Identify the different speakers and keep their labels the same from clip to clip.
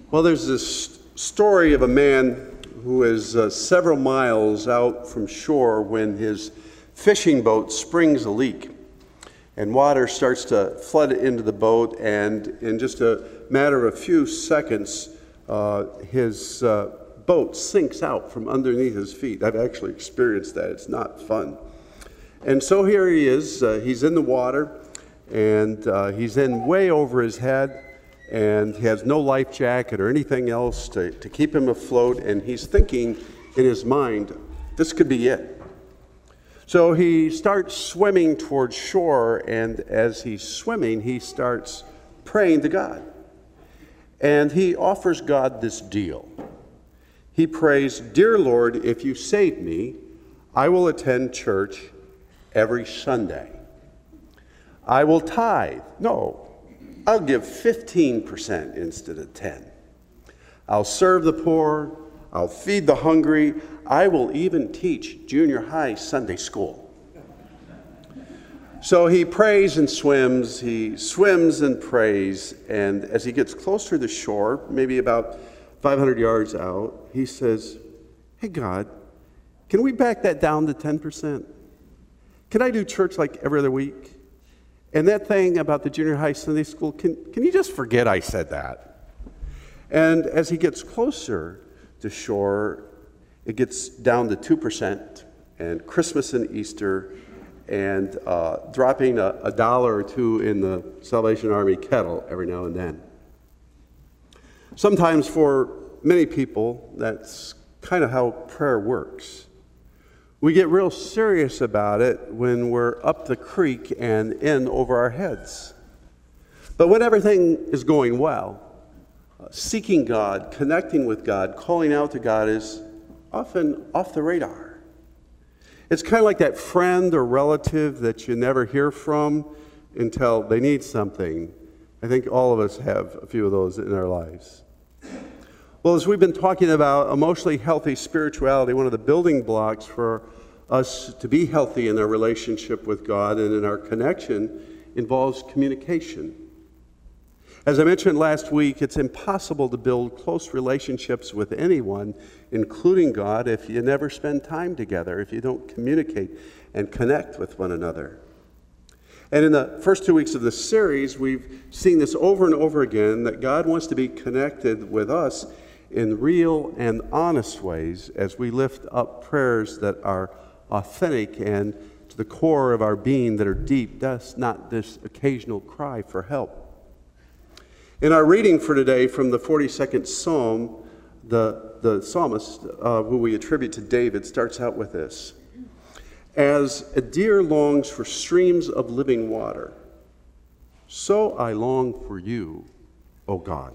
Speaker 1: Well, there's this story of a man who is several miles out from shore when his fishing boat springs a leak. And water starts to flood into the boat, and in just a matter of a few seconds, his boat sinks out from underneath his feet. I've actually experienced that. It's not fun. And so here he is. He's in the water, and he's in way over his head, and he has no life jacket or anything else to keep him afloat, and he's thinking in his mind, this could be it. So he starts swimming towards shore, and as he's swimming, he starts praying to God. And he offers God this deal. He prays, "Dear Lord, if you save me, I will attend church every Sunday. I will tithe. No, I'll give 15% instead of 10. I'll serve the poor. I'll feed the hungry. I will even teach junior high Sunday school." So he prays and swims. He swims and prays. And as he gets closer to shore, maybe about 500 yards out, he says, "Hey, God, can we back that down to 10%? Can I do church like every other week? And that thing about the junior high Sunday school, can you just forget I said that?" And as he gets closer to shore, it gets down to 2%, and Christmas and Easter, and dropping a dollar or two in the Salvation Army kettle every now and then. Sometimes for many people, that's kind of how prayer works. We get real serious about it when we're up the creek and in over our heads. But when everything is going well, seeking God, connecting with God, calling out to God is often off the radar. It's kind of like that friend or relative that you never hear from until they need something. I think all of us have a few of those in our lives. Well, as we've been talking about emotionally healthy spirituality, one of the building blocks for us to be healthy in our relationship with God and in our connection involves communication. As I mentioned last week, it's impossible to build close relationships with anyone, including God, if you never spend time together, if you don't communicate and connect with one another. And in the first 2 weeks of this series, we've seen this over and over again, that God wants to be connected with us in real and honest ways as we lift up prayers that are authentic and to the core of our being, that are deep, thus not this occasional cry for help. In our reading for today from the 42nd Psalm, the psalmist, who we attribute to David, starts out with this: "As a deer longs for streams of living water, so I long for you, O God."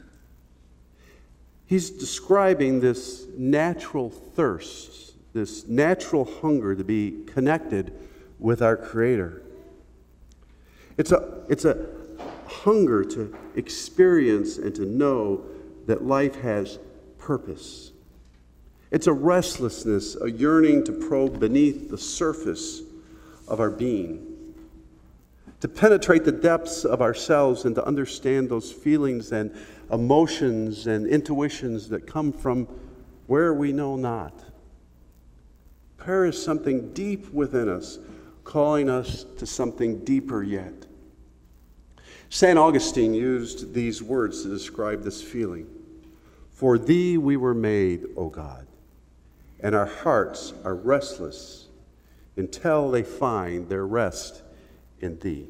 Speaker 1: He's describing this natural thirst, this natural hunger to be connected with our Creator. It's a hunger to experience and to know that life has purpose. It's a restlessness, a yearning to probe beneath the surface of our being, to penetrate the depths of ourselves and to understand those feelings and emotions and intuitions that come from where we know not. Prayer is something deep within us, calling us to something deeper yet. St. Augustine used these words to describe this feeling: "For thee we were made, O God, and our hearts are restless until they find their rest in thee."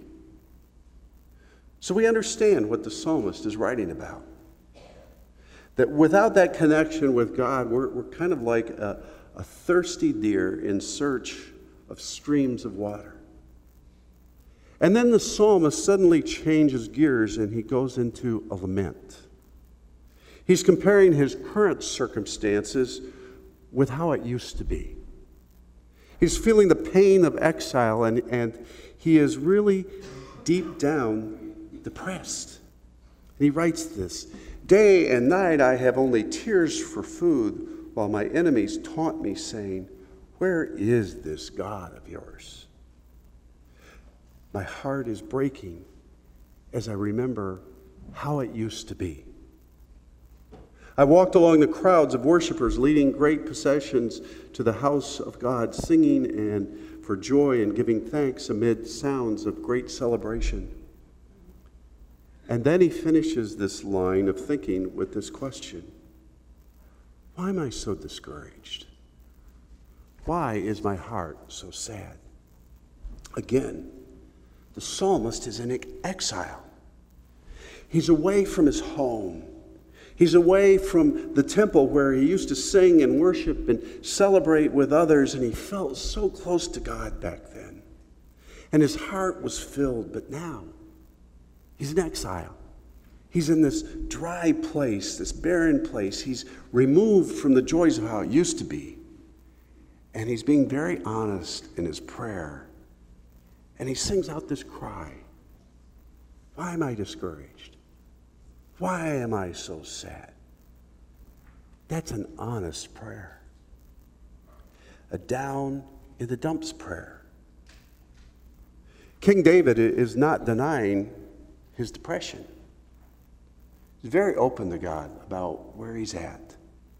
Speaker 1: So we understand what the psalmist is writing about. That without that connection with God, we're kind of like a thirsty deer in search of streams of water. And then the psalmist suddenly changes gears and he goes into a lament. He's comparing his current circumstances with how it used to be. He's feeling the pain of exile, and he is really deep down depressed. And he writes this: "Day and night I have only tears for food, while my enemies taunt me, saying, 'Where is this God of yours?' My heart is breaking as I remember how it used to be." I walked along the crowds of worshipers leading great processions to the house of God, singing and for joy and giving thanks amid sounds of great celebration. And then he finishes this line of thinking with this question: why am I so discouraged? Why is my heart so sad? Again, the psalmist is in exile. He's away from his home. He's away from the temple where he used to sing and worship and celebrate with others, and he felt so close to God back then. And his heart was filled, but now he's in exile. He's in this dry place, this barren place. He's removed from the joys of how it used to be. And he's being very honest in his prayer. And he sings out this cry: why am I discouraged? Why am I so sad? That's an honest prayer. A down in the dumps prayer. King David is not denying his depression. He's very open to God about where he's at.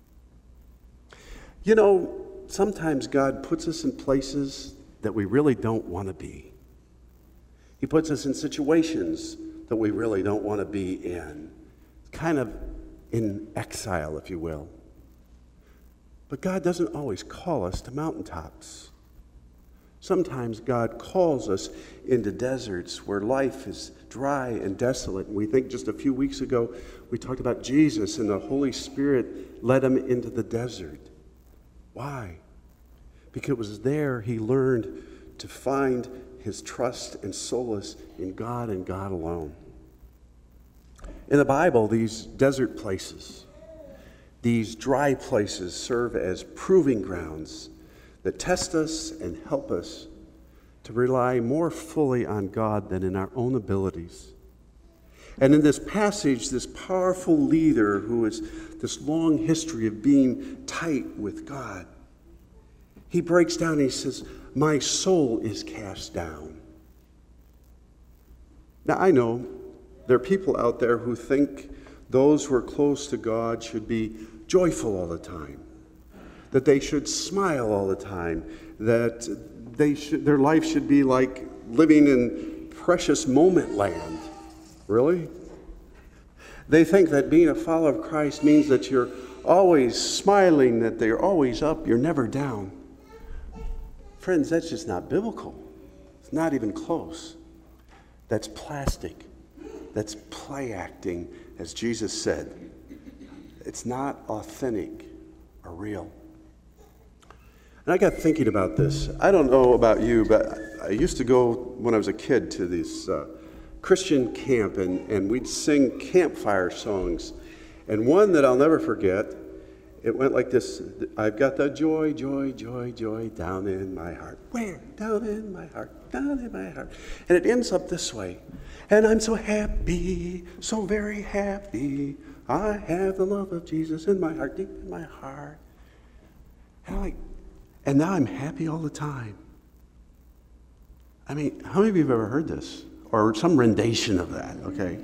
Speaker 1: You know, sometimes God puts us in places that we really don't want to be. He puts us in situations that we really don't want to be in. Kind of in exile, if you will. But God doesn't always call us to mountaintops. Sometimes God calls us into deserts where life is dry and desolate. And we think just a few weeks ago, we talked about Jesus and the Holy Spirit led him into the desert. Why? Because it was there he learned to find his trust and solace in God and God alone. In the Bible, these desert places, these dry places serve as proving grounds that test us and help us to rely more fully on God than in our own abilities. And in this passage, this powerful leader who has this long history of being tight with God, he breaks down and he says, my soul is cast down. Now, I know there are people out there who think those who are close to God should be joyful all the time, that they should smile all the time, that their life should be like living in precious moment land. Really? They think that being a follower of Christ means that you're always smiling, that you're always up, you're never down. Friends, that's just not biblical. It's not even close. That's plastic. That's play acting, as Jesus said. It's not authentic or real. And I got thinking about this. I don't know about you, but I used to go, when I was a kid, to this Christian camp, and we'd sing campfire songs. And one that I'll never forget, it went like this: I've got the joy, joy, joy, joy down in my heart. Where? Down in my heart, down in my heart. And it ends up this way: and I'm so happy, so very happy. I have the love of Jesus in my heart, deep in my heart. And now I'm happy all the time. I mean, how many of you have ever heard this? Or some rendition of that, okay?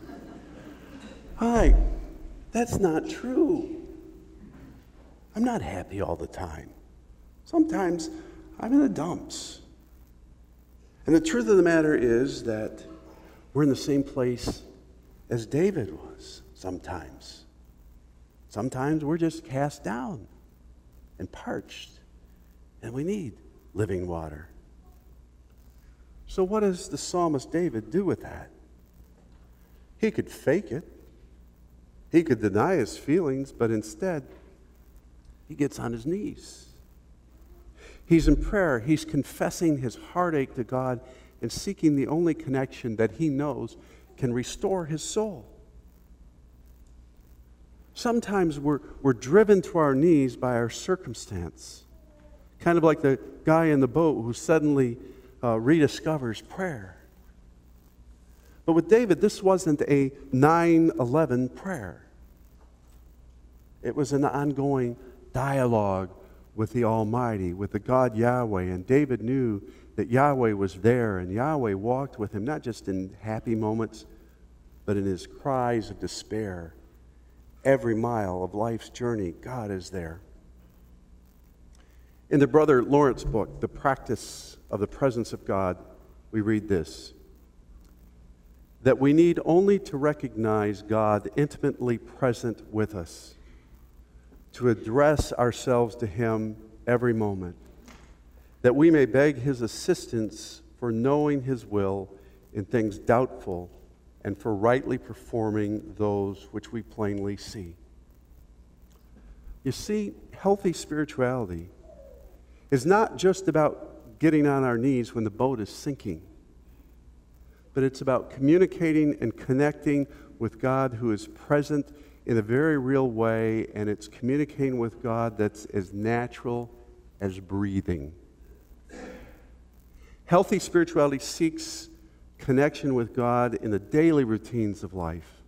Speaker 1: Hi, that's not true. I'm not happy all the time. Sometimes I'm in the dumps. And the truth of the matter is that we're in the same place as David was sometimes. Sometimes we're just cast down and parched, and we need living water. So what does the psalmist David do with that? He could fake it. He could deny his feelings, but instead, he gets on his knees. He's in prayer. He's confessing his heartache to God and seeking the only connection that he knows can restore his soul. Sometimes we're driven to our knees by our circumstance, kind of like the guy in the boat who suddenly rediscovers prayer. But with David, this wasn't a 9/11 prayer. It was an ongoing dialogue with the Almighty, with the God Yahweh. And David knew that Yahweh was there, and Yahweh walked with him, not just in happy moments, but in his cries of despair Every mile of life's journey, God is there. In the Brother Lawrence book, The Practice of the Presence of God, we read this: that we need only to recognize God intimately present with us, to address ourselves to Him every moment, that we may beg His assistance for knowing His will in things doubtful and for rightly performing those which we plainly see. You see, healthy spirituality is not just about getting on our knees when the boat is sinking, but it's about communicating and connecting with God who is present in a very real way, and it's communicating with God that's as natural as breathing. Healthy spirituality seeks connection with God in the daily routines of life,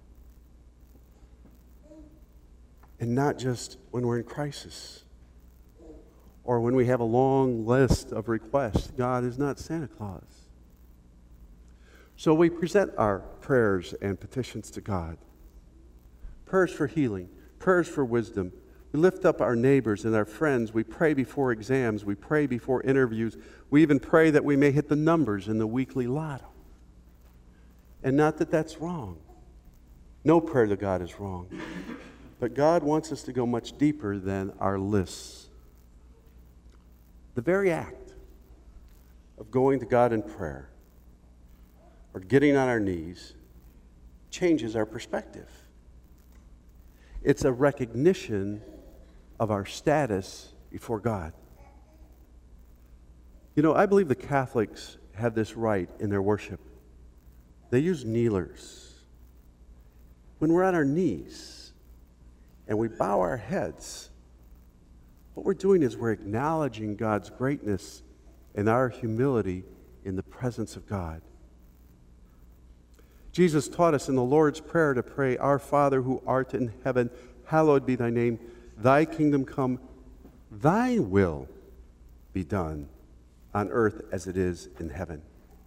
Speaker 1: and not just when we're in crisis or when we have a long list of requests. God is not Santa Claus. So we present our prayers and petitions to God. Prayers for healing, prayers for wisdom. We lift up our neighbors and our friends. We pray before exams. We pray before interviews. We even pray that we may hit the numbers in the weekly lotto. And not that that's wrong. No prayer to God is wrong. But God wants us to go much deeper than our lists. The very act of going to God in prayer or getting on our knees changes our perspective. It's a recognition of our status before God. You know, I believe the Catholics have this right in their worship. They use kneelers. When we're on our knees and we bow our heads, what we're doing is we're acknowledging God's greatness and our humility in the presence of God. Jesus taught us in the Lord's Prayer to pray, "Our Father who art in heaven, hallowed be thy name. Thy kingdom come, thy will be done on earth as it is in heaven."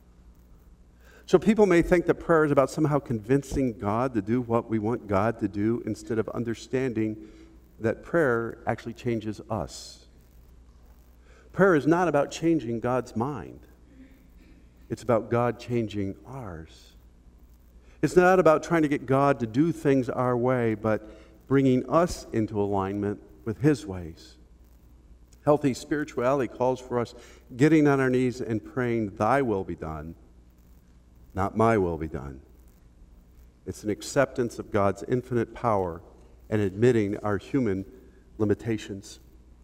Speaker 1: So people may think that prayer is about somehow convincing God to do what we want God to do, instead of understanding that prayer actually changes us. Prayer is not about changing God's mind. It's about God changing ours. It's not about trying to get God to do things our way, but bringing us into alignment with His ways. Healthy spirituality calls for us getting on our knees and praying, "Thy will be done, not my will be done." It's an acceptance of God's infinite power and admitting our human limitations.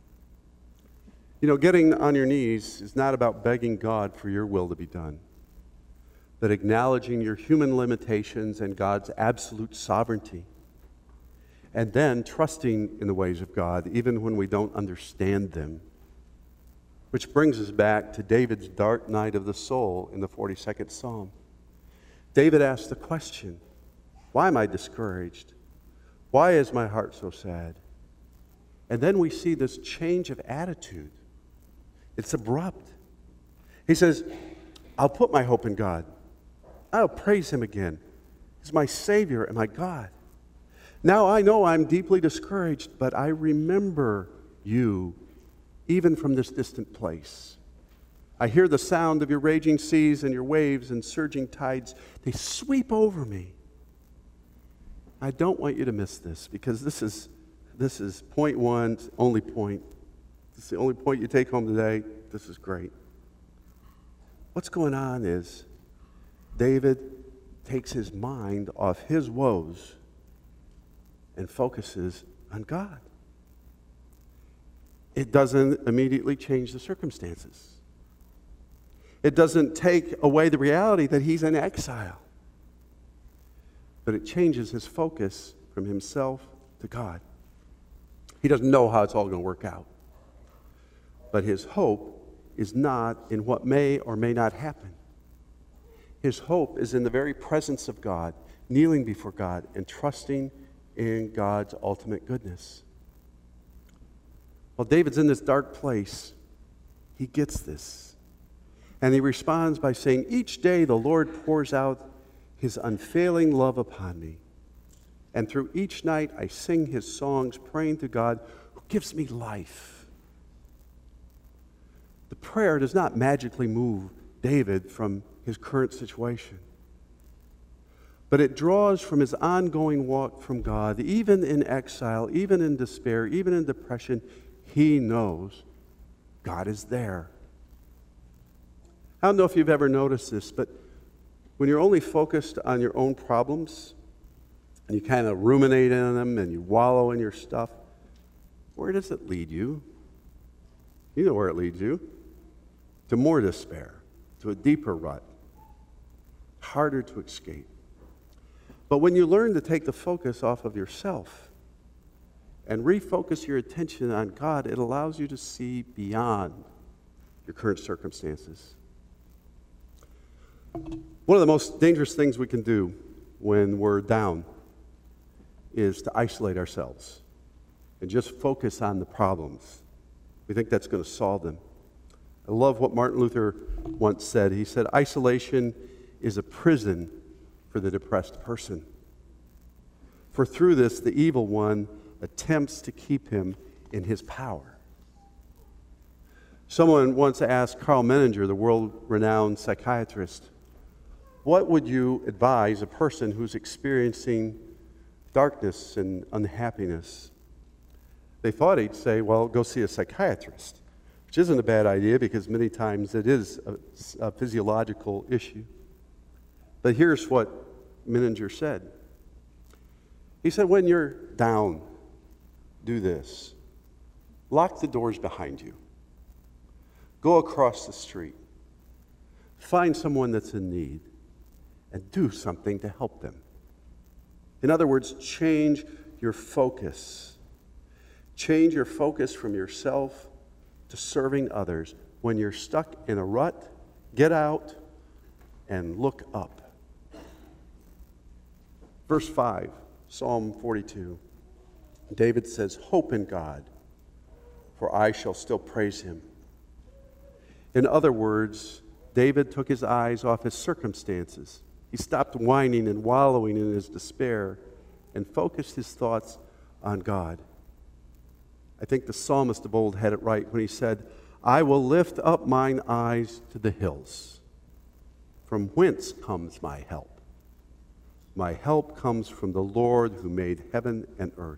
Speaker 1: You know, getting on your knees is not about begging God for your will to be done, but acknowledging your human limitations and God's absolute sovereignty, and then trusting in the ways of God, even when we don't understand them. Which brings us back to David's dark night of the soul in the 42nd Psalm. David asked the question, "Why am I discouraged? Why is my heart so sad?" And then we see this change of attitude. It's abrupt. He says, "I'll put my hope in God. I'll praise Him again. He's my Savior and my God. Now I know I'm deeply discouraged, but I remember you, even from this distant place. I hear the sound of your raging seas and your waves and surging tides. They sweep over me." I don't want you to miss this, because this is point one, only point. This is the only point you take home today. This is great. What's going on is David takes his mind off his woes and focuses on God. It doesn't immediately change the circumstances. It doesn't take away the reality that he's in exile. But it changes his focus from himself to God. He doesn't know how it's all going to work out. But his hope is not in what may or may not happen. His hope is in the very presence of God, kneeling before God and trusting in God's ultimate goodness. While David's in this dark place, he gets this. And he responds by saying, "Each day the Lord pours out His unfailing love upon me. And through each night, I sing his songs, praying to God who gives me life. The prayer does not magically move David from his current situation, but it draws from his ongoing walk from God. Even in exile, even in despair, even in depression, he knows God is there. I don't know if you've ever noticed this, but when you're only focused on your own problems, and you kind of ruminate in them and you wallow in your stuff, where does it lead you? You know where it leads you. To more despair, to a deeper rut, harder to escape. But when you learn to take the focus off of yourself and refocus your attention on God, it allows you to see beyond your current circumstances. One of the most dangerous things we can do when we're down is to isolate ourselves and just focus on the problems. We think that's going to solve them. I love what Martin Luther once said. He said, isolation is a prison for the depressed person. For through this, the evil one attempts to keep him in his power. Someone once asked Carl Menninger, the world-renowned psychiatrist, what would you advise a person who's experiencing darkness and unhappiness? They thought he'd say, well, go see a psychiatrist, which isn't a bad idea because many times it is a physiological issue. But here's what Menninger said. He said, when you're down, do this. Lock the doors behind you. Go across the street. Find someone that's in need and do something to help them. In other words, change your focus. Change your focus from yourself to serving others. When you're stuck in a rut, get out and look up. Verse 5, Psalm 42. David says, hope in God, for I shall still praise him. In other words, David took his eyes off his circumstances. He stopped whining and wallowing in his despair and focused his thoughts on God. I think the psalmist of old had it right when he said, I will lift up mine eyes to the hills. From whence comes my help? My help comes from the Lord who made heaven and earth.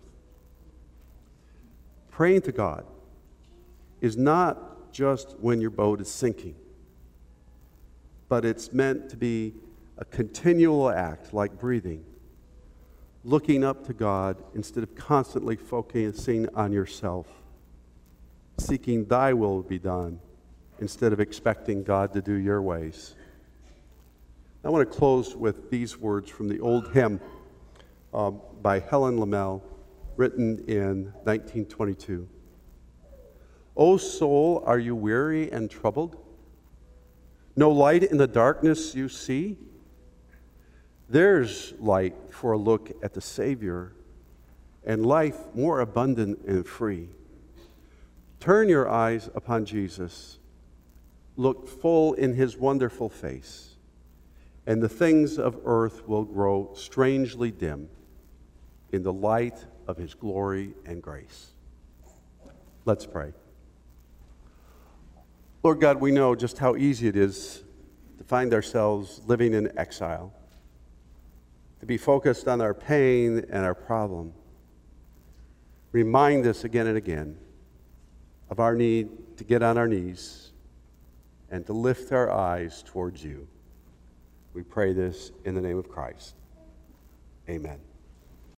Speaker 1: Praying to God is not just when your boat is sinking, but it's meant to be a continual act like breathing, looking up to God instead of constantly focusing on yourself, seeking thy will be done instead of expecting God to do your ways. I want to close with these words from the old hymn by Helen Lemmel, written in 1922. O soul, are you weary and troubled? No light in the darkness you see? There's light for a look at the Savior and life more abundant and free. Turn your eyes upon Jesus. Look full in his wonderful face, and the things of earth will grow strangely dim in the light of his glory and grace. Let's pray. Lord God, we know just how easy it is to find ourselves living in exile, to be focused on our pain and our problem. Remind us again and again of our need to get on our knees and to lift our eyes towards you. We pray this in the name of Christ. Amen.